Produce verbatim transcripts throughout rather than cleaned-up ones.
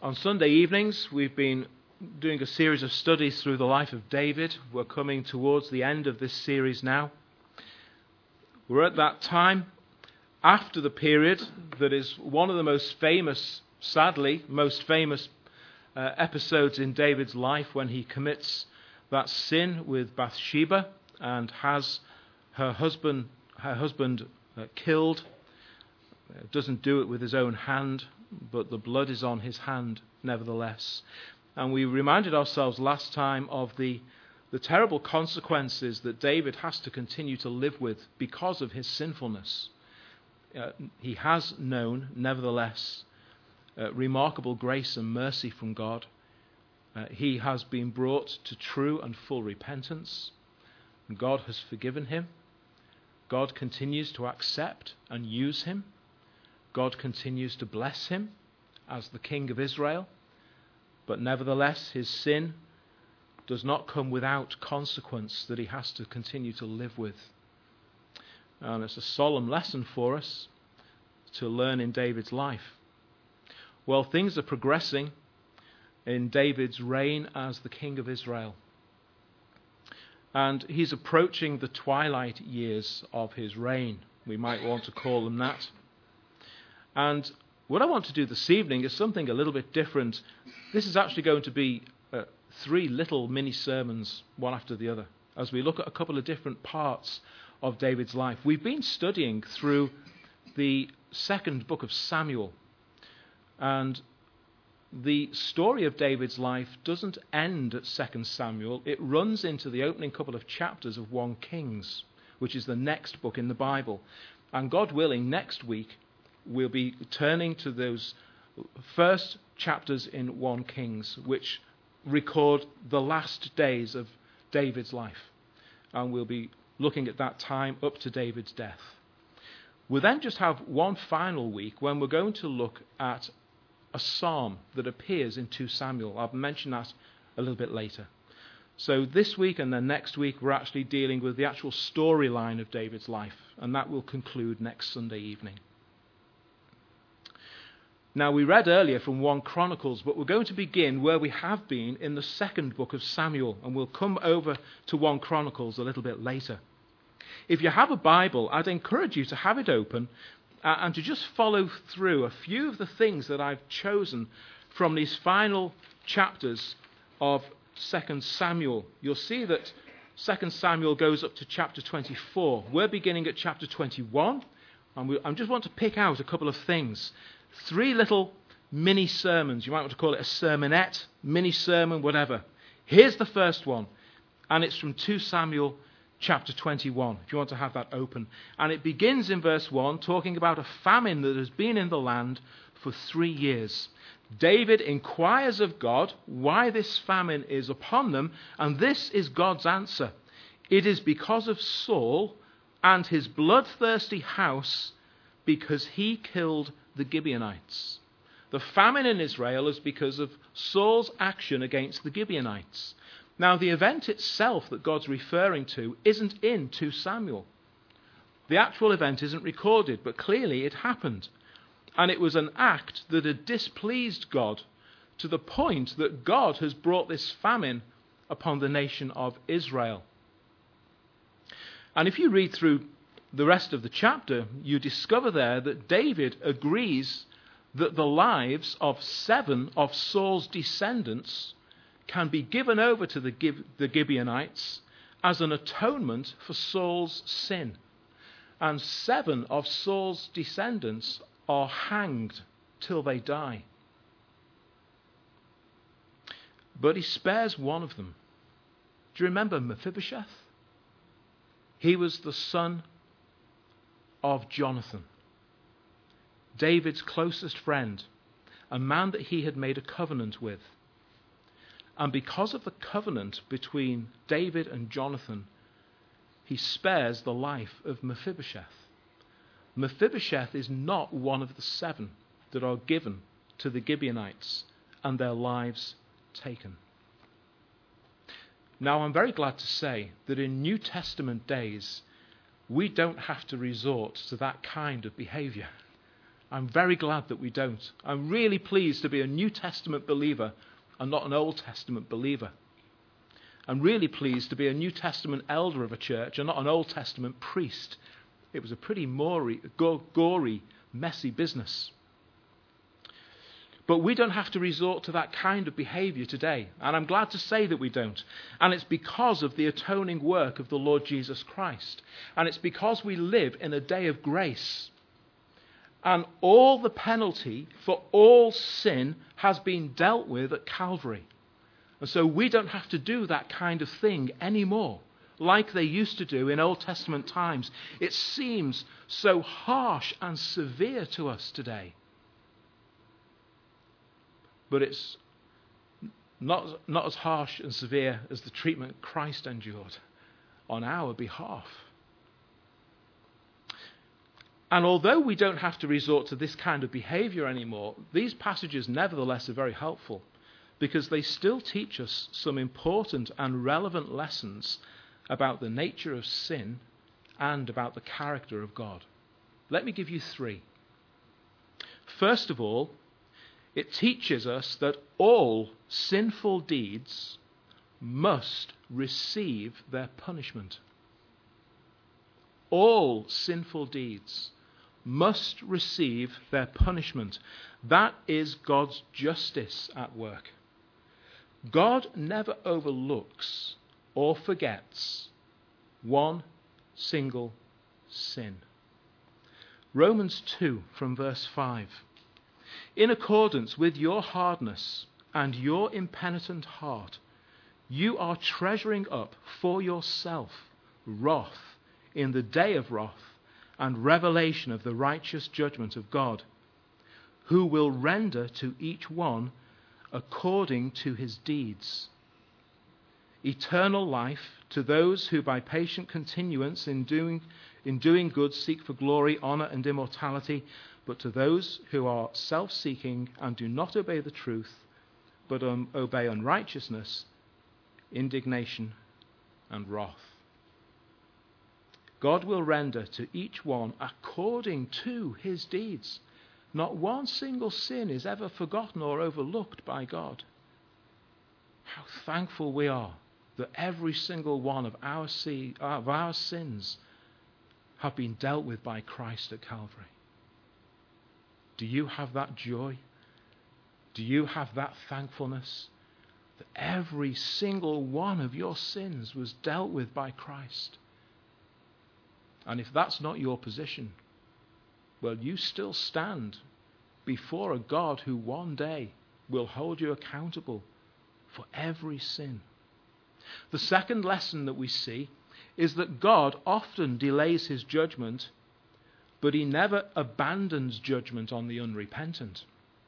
On Sunday evenings, we've been doing a series of studies through the life of David. We're coming towards the end of this series now. We're at that time after the period that is one of the most famous, sadly, most famous uh, episodes in David's life, when he commits that sin with Bathsheba and has her husband, her husband uh, killed. Uh, doesn't do it with his own hand, but the blood is on his hand nevertheless. And we reminded ourselves last time of the, the terrible consequences that David has to continue to live with because of his sinfulness. Uh, he has known, nevertheless, uh, remarkable grace and mercy from God. Uh, he has been brought to true and full repentance, and God has forgiven him. God continues to accept and use him. God continues to bless him as the King of Israel, but nevertheless his sin does not come without consequence that he has to continue to live with. And it's a solemn lesson for us to learn in David's life. Well, things are progressing in David's reign as the King of Israel. And he's approaching the twilight years of his reign. We might want to call them that. And what I want to do this evening is something a little bit different. This is actually going to be uh, three little mini sermons, one after the other, as we look at a couple of different parts of David's life. We've been studying through the second book of Samuel, and the story of David's life doesn't end at Second Samuel. It runs into the opening couple of chapters of First Kings, which is the next book in the Bible. And God willing, next week we'll be turning to those first chapters in First Kings, which record the last days of David's life. And we'll be looking at that time up to David's death. We'll then just have one final week when we're going to look at a psalm that appears in Second Samuel. I'll mention that a little bit later. So this week and then next week we're actually dealing with the actual storyline of David's life, and that will conclude next Sunday evening. Now, we read earlier from First Chronicles, but we're going to begin where we have been in the second book of Samuel, and we'll come over to First Chronicles a little bit later. If you have a Bible, I'd encourage you to have it open uh, and to just follow through a few of the things that I've chosen from these final chapters of Second Samuel. You'll see that Second Samuel goes up to chapter twenty-four. We're beginning at chapter twenty-one, and we, I just want to pick out a couple of things. Three little mini sermons. You might want to call it a sermonette, mini sermon, whatever. Here's the first one, and it's from Second Samuel chapter twenty-one, if you want to have that open. And it begins in verse one, talking about a famine that has been in the land for three years. David inquires of God why this famine is upon them, and this is God's answer. It is because of Saul and his bloodthirsty house, because he killed the Gibeonites. The famine in Israel is because of Saul's action against the Gibeonites. Now, the event itself that God's referring to isn't in Second Samuel. The actual event isn't recorded, but clearly it happened. And it was an act that had displeased God to the point that God has brought this famine upon the nation of Israel. And if you read through the rest of the chapter, you discover there that David agrees that the lives of seven of Saul's descendants can be given over to the, Gib- the Gibeonites as an atonement for Saul's sin. And seven of Saul's descendants are hanged till they die. But he spares one of them. Do you remember Mephibosheth? He was the son of Jonathan, David's closest friend, a man that he had made a covenant with. And because of the covenant between David and Jonathan, he spares the life of Mephibosheth. Mephibosheth is not one of the seven that are given to the Gibeonites and their lives taken. Now, I'm very glad to say that in New Testament days, we don't have to resort to that kind of behavior. I'm very glad that we don't. I'm really pleased to be a New Testament believer and not an Old Testament believer. I'm really pleased to be a New Testament elder of a church and not an Old Testament priest. It was a pretty gory, gory, messy business. But we don't have to resort to that kind of behavior today. And I'm glad to say that we don't. And it's because of the atoning work of the Lord Jesus Christ. And it's because we live in a day of grace. And all the penalty for all sin has been dealt with at Calvary. And so we don't have to do that kind of thing anymore, like they used to do in Old Testament times. It seems so harsh and severe to us today. But it's not, not as harsh and severe as the treatment Christ endured on our behalf. And although we don't have to resort to this kind of behavior anymore, these passages nevertheless are very helpful because they still teach us some important and relevant lessons about the nature of sin and about the character of God. Let me give you three. First of all, it teaches us that all sinful deeds must receive their punishment. All sinful deeds must receive their punishment. That is God's justice at work. God never overlooks or forgets one single sin. Romans two from verse five. In accordance with your hardness and your impenitent heart, you are treasuring up for yourself wrath in the day of wrath and revelation of the righteous judgment of God, who will render to each one according to his deeds. Eternal life to those who by patient continuance in doing, in doing good seek for glory, honor, and immortality, but to those who are self-seeking and do not obey the truth, but um, obey unrighteousness, indignation, and wrath. God will render to each one according to his deeds. Not one single sin is ever forgotten or overlooked by God. How thankful we are that every single one of our, see, of our sins have been dealt with by Christ at Calvary. Do you have that joy? Do you have that thankfulness that every single one of your sins was dealt with by Christ? And if that's not your position, well, you still stand before a God who one day will hold you accountable for every sin. The second lesson that we see is that God often delays his judgment, but he never abandons judgment on the unrepentant.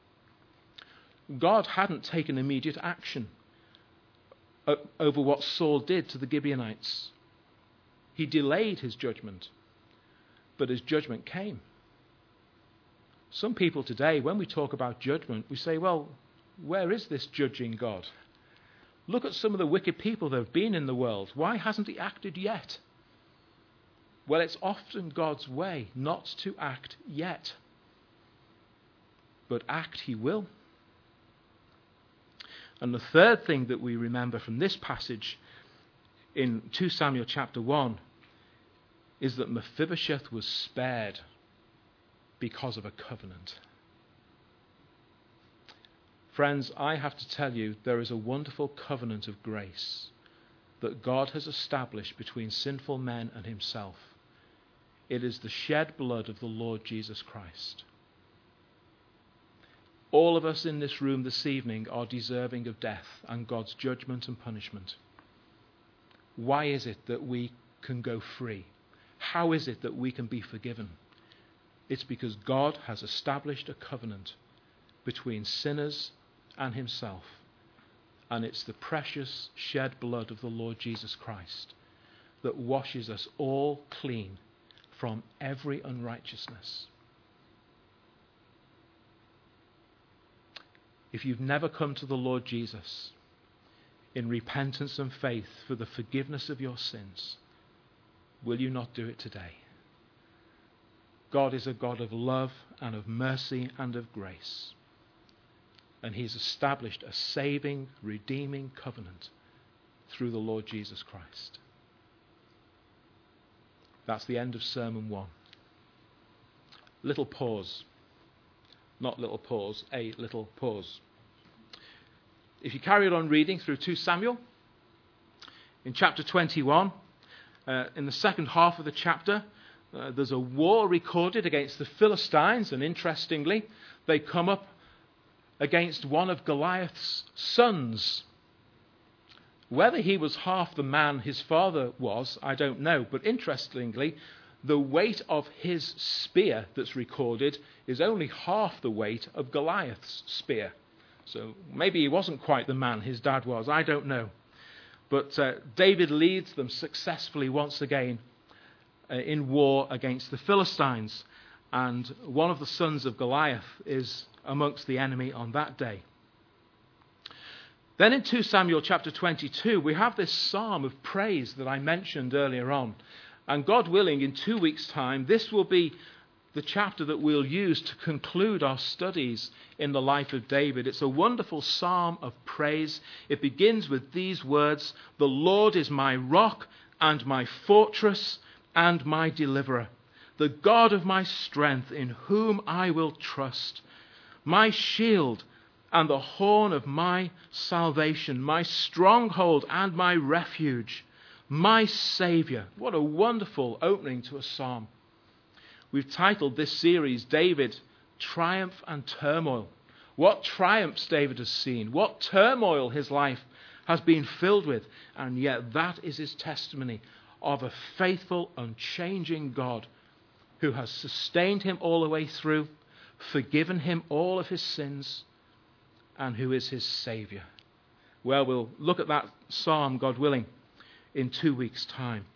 God hadn't taken immediate action over what Saul did to the Gibeonites. He delayed his judgment, but his judgment came. Some people today, when we talk about judgment, we say, well, where is this judging God? Look at some of the wicked people that have been in the world. Why hasn't he acted yet? Well, it's often God's way not to act yet. But act he will. And the third thing that we remember from this passage in Second Samuel chapter one is that Mephibosheth was spared because of a covenant. Friends, I have to tell you, there is a wonderful covenant of grace that God has established between sinful men and himself. It is the shed blood of the Lord Jesus Christ. All of us in this room this evening are deserving of death and God's judgment and punishment. Why is it that we can go free? How is it that we can be forgiven? It's because God has established a covenant between sinners and himself. And it's the precious shed blood of the Lord Jesus Christ that washes us all clean from every unrighteousness. If you've never come to the Lord Jesus in repentance and faith for the forgiveness of your sins, will you not do it today? God is a God of love and of mercy and of grace. And he's established a saving, redeeming covenant through the Lord Jesus Christ. That's the end of sermon one. Little pause. Not little pause, a little pause. If you carry on reading through Second Samuel, in chapter twenty-one, uh, in the second half of the chapter, uh, there's a war recorded against the Philistines, and interestingly, they come up against one of Goliath's sons. Whether he was half the man his father was, I don't know. But interestingly, the weight of his spear that's recorded is only half the weight of Goliath's spear. So maybe he wasn't quite the man his dad was, I don't know. But uh, David leads them successfully once again uh, in war against the Philistines. And one of the sons of Goliath is amongst the enemy on that day. Then in Second Samuel chapter twenty-two, we have this psalm of praise that I mentioned earlier on. And God willing, in two weeks' time, this will be the chapter that we'll use to conclude our studies in the life of David. It's a wonderful psalm of praise. It begins with these words, "The Lord is my rock and my fortress and my deliverer, the God of my strength, in whom I will trust, my shield and the horn of my salvation, my stronghold and my refuge, my Saviour." What a wonderful opening to a psalm. We've titled this series, David, Triumph and Turmoil. What triumphs David has seen, what turmoil his life has been filled with, and yet that is his testimony of a faithful, unchanging God who has sustained him all the way through, forgiven him all of his sins, and who is his Saviour. Well, we'll look at that psalm, God willing, in two weeks' time.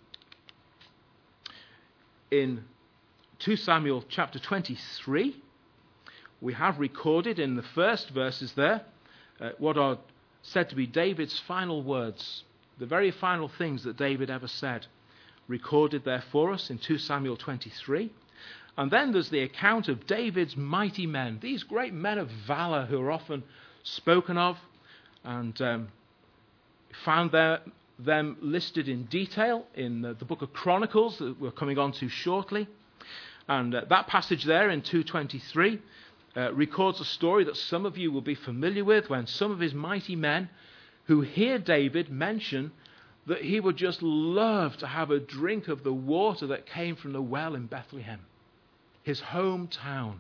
In Second Samuel chapter twenty-three, we have recorded in the first verses there uh, what are said to be David's final words, the very final things that David ever said, recorded there for us in Second Samuel twenty-three. And then there's the account of David's mighty men, these great men of valor who are often spoken of, and um, found their, them listed in detail in the, the book of Chronicles that we're coming on to shortly. And uh, that passage there in two twenty-three uh, records a story that some of you will be familiar with, when some of his mighty men who hear David mention that he would just love to have a drink of the water that came from the well in Bethlehem, his hometown.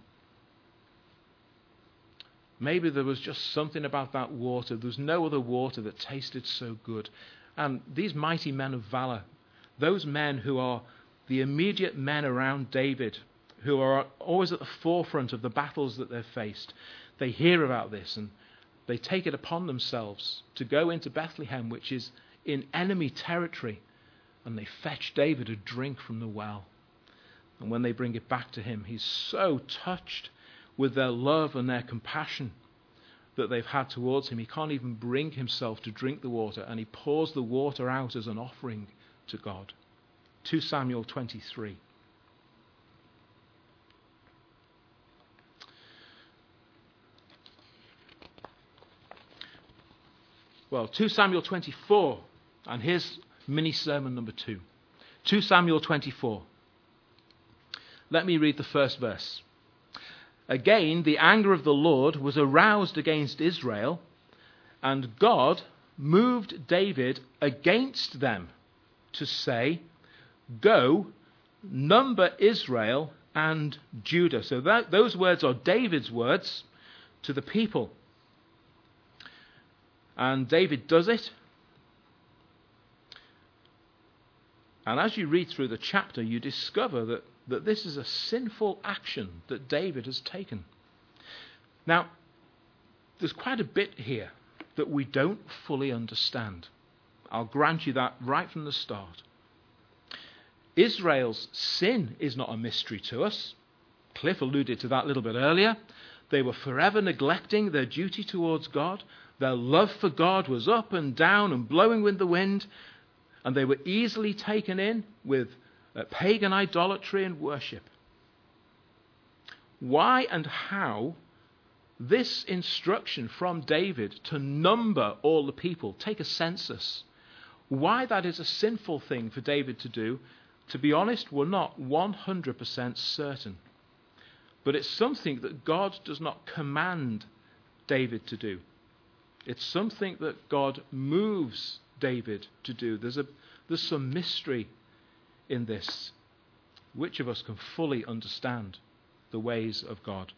Maybe there was just something about that water. There was no other water that tasted so good. And these mighty men of valor, those men who are the immediate men around David, who are always at the forefront of the battles that they've faced, they hear about this and they take it upon themselves to go into Bethlehem, which is in enemy territory, and they fetch David a drink from the well. And when they bring it back to him, he's so touched with their love and their compassion that they've had towards him, he can't even bring himself to drink the water, and he pours the water out as an offering to God. Second Samuel twenty-three. Well, Second Samuel twenty-four, and here's mini sermon number two. Second Samuel twenty-four. Let me read the first verse. "Again, the anger of the Lord was aroused against Israel, and God moved David against them to say, 'Go, number Israel and Judah.'" So that, those words are David's words to the people. And David does it. And as you read through the chapter, you discover that, that this is a sinful action that David has taken. Now, there's quite a bit here that we don't fully understand. I'll grant you that right from the start. Israel's sin is not a mystery to us. Cliff alluded to that a little bit earlier. They were forever neglecting their duty towards God. Their love for God was up and down and blowing with the wind, and they were easily taken in with uh, pagan idolatry and worship. why and how this instruction from David to number all the people, take a census, why that is a sinful thing for David to do, to be honest, we're not one hundred percent certain. But it's something that God does not command David to do. It's something that God moves David to do. There's a there's some mystery in this. Which of us can fully understand the ways of God?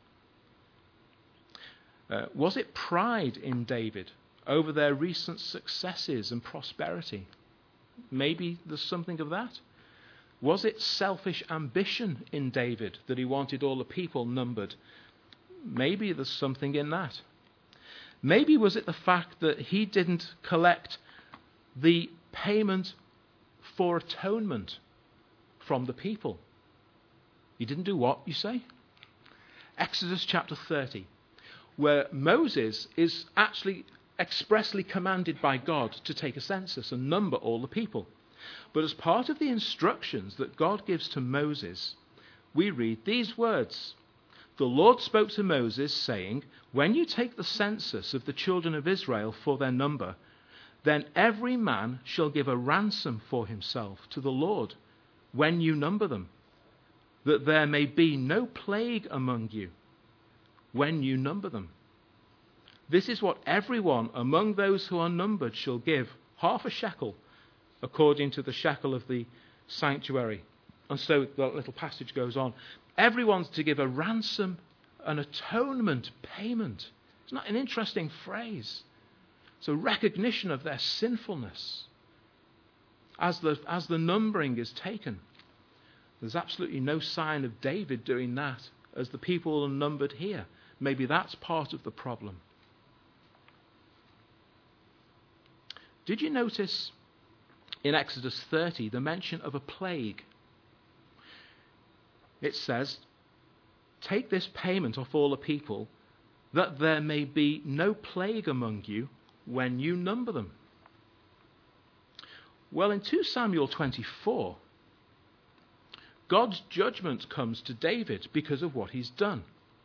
Uh, was it pride in David over their recent successes and prosperity? Maybe there's something of that. Was it selfish ambition in David that he wanted all the people numbered? Maybe there's something in that. Maybe was it the fact that he didn't collect the payment for atonement from the people? He didn't do what, you say? Exodus chapter thirty, where Moses is actually expressly commanded by God to take a census and number all the people. But as part of the instructions that God gives to Moses, we read these words. The Lord spoke to Moses, saying, when you take the census of the children of Israel for their number, then every man shall give a ransom for himself to the Lord when you number them, that there may be no plague among you when you number them. This is what everyone among those who are numbered shall give, half a shekel, according to the shekel of the sanctuary. And so the little passage goes on. Everyone's to give a ransom, an atonement payment. Isn't that an interesting phrase? It's a recognition of their sinfulness as the, as the numbering is taken. There's absolutely no sign of David doing that as the people are numbered here. Maybe that's part of the problem. Did you notice in Exodus thirty the mention of a plague? It says, take this payment off all the people, that there may be no plague among you when you number them. Well, in two Samuel twenty-four, God's judgment comes to David because of what he's done.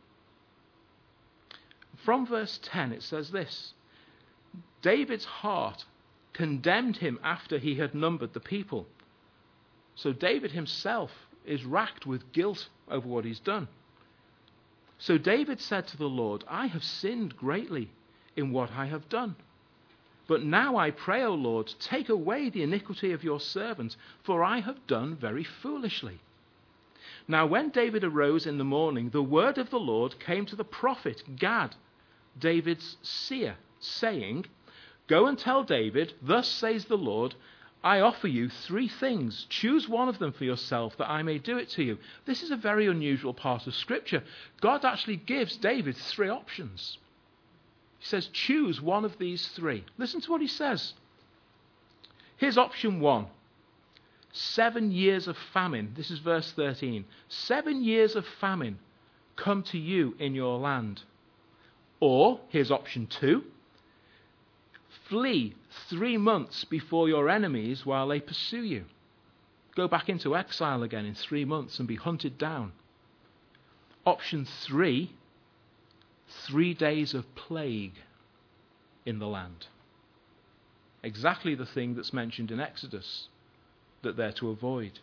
From verse ten it says this, David's heart condemned him after he had numbered the people. So David himself is racked with guilt over what he's done. So David said to the Lord, I have sinned greatly in what I have done. But now I pray, O Lord, take away the iniquity of your servant, for I have done very foolishly. Now when David arose in the morning, the word of the Lord came to the prophet Gad, David's seer, saying, go and tell David, thus says the Lord, I offer you three things. Choose one of them for yourself, that I may do it to you. This is a very unusual part of Scripture. God actually gives David three options. He says, choose one of these three. Listen to what he says. Here's option one. Seven years of famine. This is verse thirteen. Seven years of famine come to you in your land. Or, here's option two. Flee three months before your enemies while they pursue you. Go back into exile again in three months and be hunted down. Option three, three days of plague in the land. Exactly the thing that's mentioned in Exodus that they're to avoid.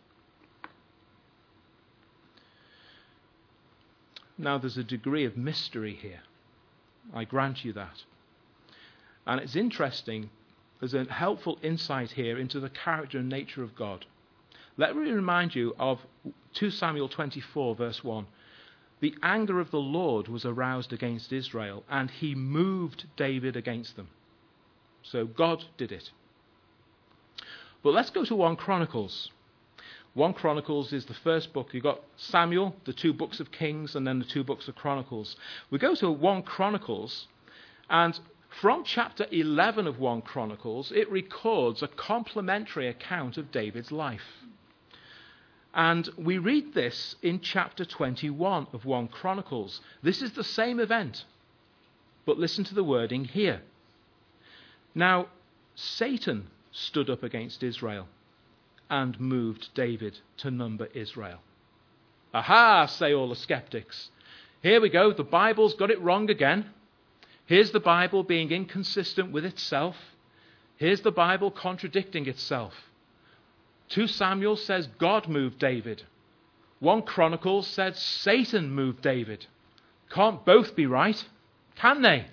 Now there's a degree of mystery here. I grant you that. And it's interesting, there's a helpful insight here into the character and nature of God. Let me remind you of two Samuel twenty-four, verse one. The anger of the Lord was aroused against Israel, and he moved David against them. So God did it. But let's go to First Chronicles. First Chronicles is the first book. You've got Samuel, the two books of Kings, and then the two books of Chronicles. We go to First Chronicles, and from chapter eleven of First Chronicles, it records a complementary account of David's life. And we read this in chapter twenty-one of First Chronicles. This is the same event, but listen to the wording here. Now, Satan stood up against Israel and moved David to number Israel. Aha, say all the skeptics. Here we go. The Bible's got it wrong again. Here's the Bible being inconsistent with itself. Here's the Bible contradicting itself. Two Samuel says God moved David. One Chronicles said Satan moved David. Can't both be right, can they?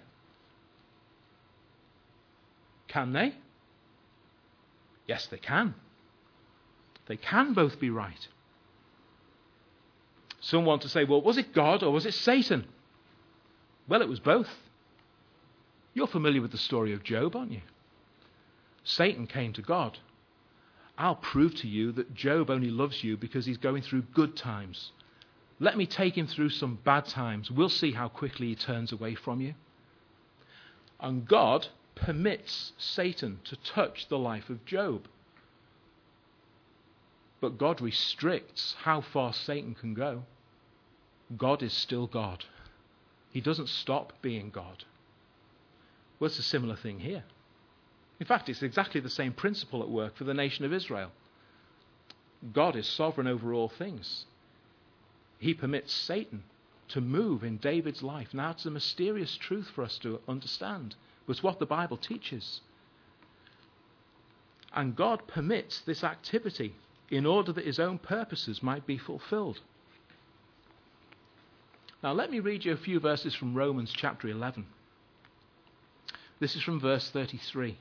Can they? Yes, they can. They can both be right. Some want to say, well, was it God or was it Satan? Well, it was both. You're familiar with the story of Job, aren't you? Satan came to God. I'll prove to you that Job only loves you because he's going through good times. Let me take him through some bad times. We'll see how quickly he turns away from you. And God permits Satan to touch the life of Job. But God restricts how far Satan can go. God is still God. He doesn't stop being God. Well, it's a similar thing here. In fact, it's exactly the same principle at work for the nation of Israel. God is sovereign over all things. He permits Satan to move in David's life. Now, it's a mysterious truth for us to understand, but it's what the Bible teaches. And God permits this activity in order that his own purposes might be fulfilled. Now, let me read you a few verses from Romans chapter eleven. This is from verse thirty-three.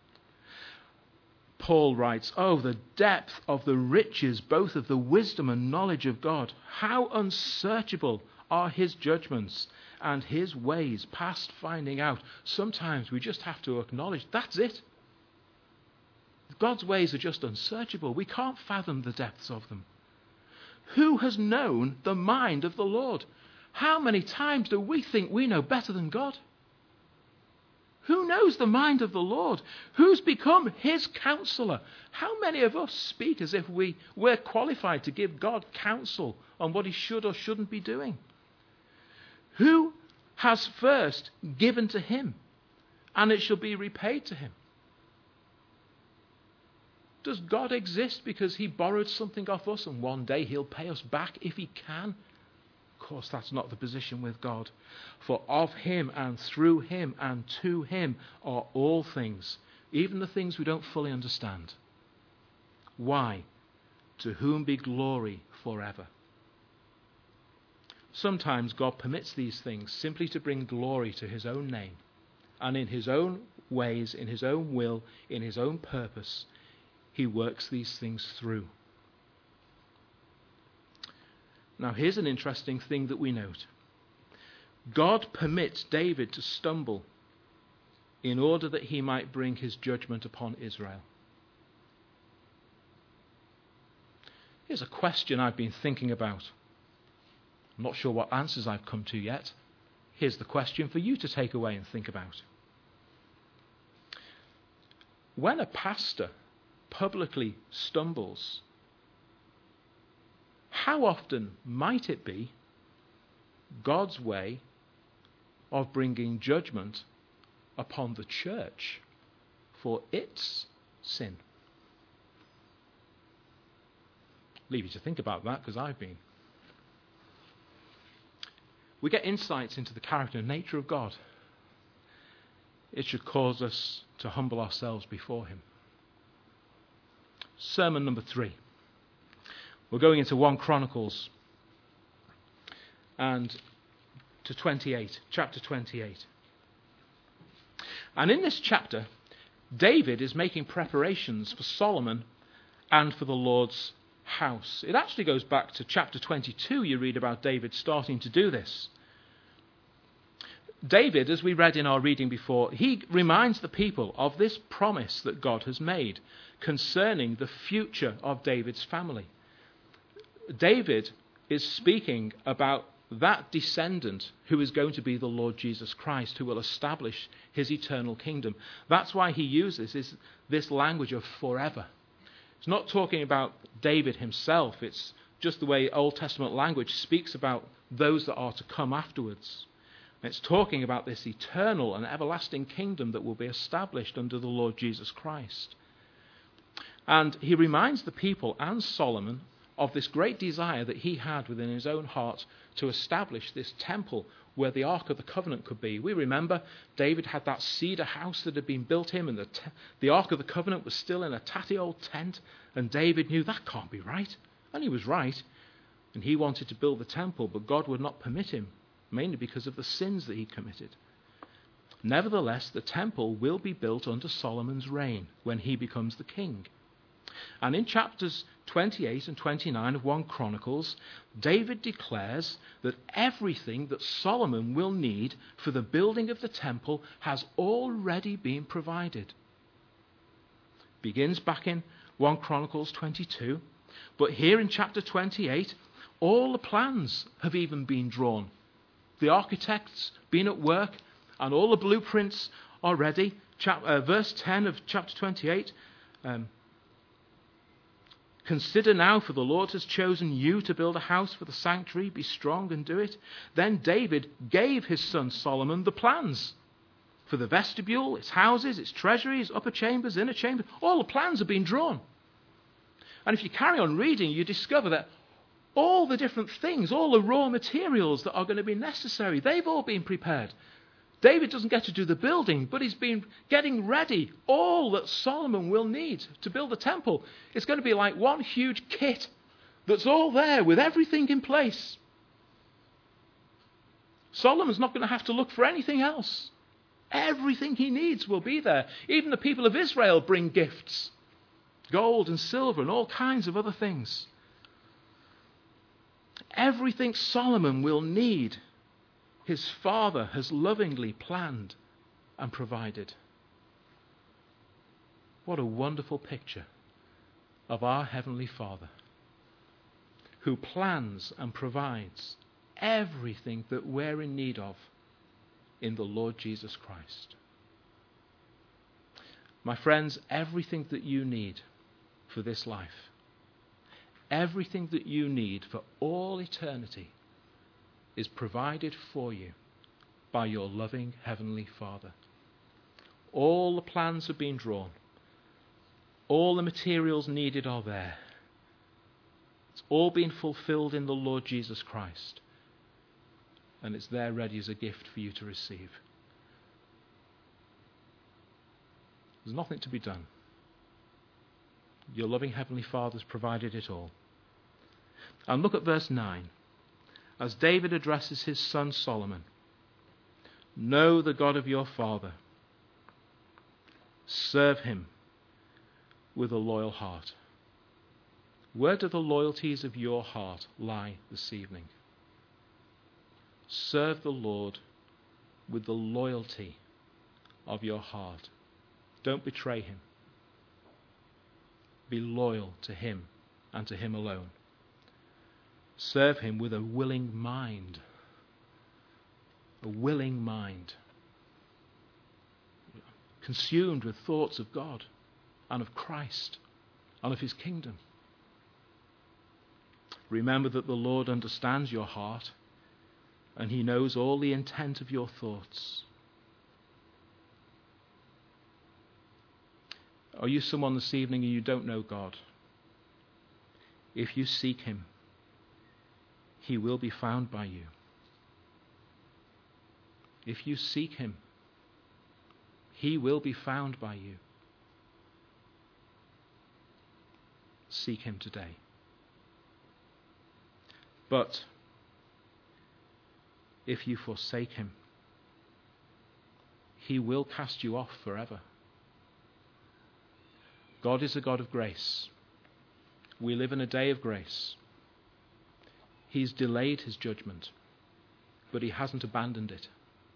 Paul writes, "Oh, the depth of the riches, both of the wisdom and knowledge of God. How unsearchable are his judgments and his ways past finding out." Sometimes we just have to acknowledge that's it. God's ways are just unsearchable. We can't fathom the depths of them. Who has known the mind of the Lord? How many times do we think we know better than God? Who knows the mind of the Lord? Who's become his counselor? How many of us speak as if we, we're qualified to give God counsel on what he should or shouldn't be doing? Who has first given to him, and it shall be repaid to him? Does God exist because he borrowed something off us and one day he'll pay us back if he can? Of course, that's not the position with God. For of him and through him and to him are all things, even the things we don't fully understand. Why? To whom be glory forever. Sometimes God permits these things simply to bring glory to his own name. And in his own ways, in his own will, in his own purpose, he works these things through. Now, here's an interesting thing that we note. God permits David to stumble in order that he might bring his judgment upon Israel. Here's a question I've been thinking about. I'm not sure what answers I've come to yet. Here's the question for you to take away and think about. When a pastor publicly stumbles, how often might it be God's way of bringing judgment upon the church for its sin? Leave you to think about that, because I've been. We get insights into the character and nature of God. It should cause us to humble ourselves before him. Sermon number three. We're going into First Chronicles and to twenty-eight, chapter twenty-eight. And in this chapter, David is making preparations for Solomon and for the Lord's house. It actually goes back to chapter twenty-two. You read about David starting to do this. David, as we read in our reading before, he reminds the people of this promise that God has made concerning the future of David's family. David is speaking about that descendant who is going to be the Lord Jesus Christ, who will establish his eternal kingdom. That's why he uses this, this language of forever. It's not talking about David himself. It's just the way Old Testament language speaks about those that are to come afterwards. It's talking about this eternal and everlasting kingdom that will be established under the Lord Jesus Christ. And he reminds the people and Solomon of this great desire that he had within his own heart to establish this temple where the Ark of the Covenant could be. We remember David had that cedar house that had been built him, and the, te- the Ark of the Covenant was still in a tatty old tent, and David knew that can't be right. And he was right. And he wanted to build the temple, but God would not permit him, mainly because of the sins that he committed. Nevertheless, the temple will be built under Solomon's reign when he becomes the king. And in chapters twenty-eight and twenty-nine of First Chronicles, David declares that everything that Solomon will need for the building of the temple has already been provided. Begins back in First Chronicles twenty-two, but here in chapter twenty-eight, all the plans have even been drawn. The architects been at work, and all the blueprints are ready. Chap- uh, verse ten of chapter twenty-eight, um, consider now, for the Lord has chosen you to build a house for the sanctuary. Be strong and do it. Then David gave his son Solomon the plans for the vestibule, its houses, its treasuries, upper chambers, inner chambers. All the plans have been drawn. And if you carry on reading, you discover that all the different things, all the raw materials that are going to be necessary, they've all been prepared. David doesn't get to do the building, but he's been getting ready all that Solomon will need to build the temple. It's going to be like one huge kit that's all there with everything in place. Solomon's not going to have to look for anything else. Everything he needs will be there. Even the people of Israel bring gifts, gold and silver and all kinds of other things. Everything Solomon will need, his father has lovingly planned and provided. What a wonderful picture of our Heavenly Father, who plans and provides everything that we're in need of in the Lord Jesus Christ. My friends, everything that you need for this life, everything that you need for all eternity, is provided for you by your loving Heavenly Father. All the plans have been drawn. All the materials needed are there. It's all been fulfilled in the Lord Jesus Christ. And it's there ready as a gift for you to receive. There's nothing to be done. Your loving Heavenly Father has provided it all. And look at verse nine. As David addresses his son Solomon, know the God of your father. Serve him with a loyal heart. Where do the loyalties of your heart lie this evening? Serve the Lord with the loyalty of your heart. Don't betray him. Be loyal to him and to him alone. Serve him with a willing mind. A willing mind. Consumed with thoughts of God and of Christ and of his kingdom. Remember that the Lord understands your heart and he knows all the intent of your thoughts. Are you someone this evening and you don't know God? If you seek him, he will be found by you. If you seek him, he will be found by you. Seek him today. But if you forsake him, he will cast you off forever. God is a God of grace. We live in a day of grace. He's delayed his judgment, but he hasn't abandoned it.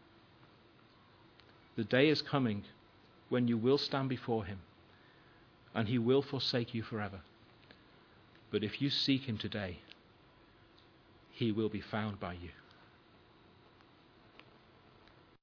The day is coming when you will stand before him, and he will forsake you forever. But if you seek him today, he will be found by you.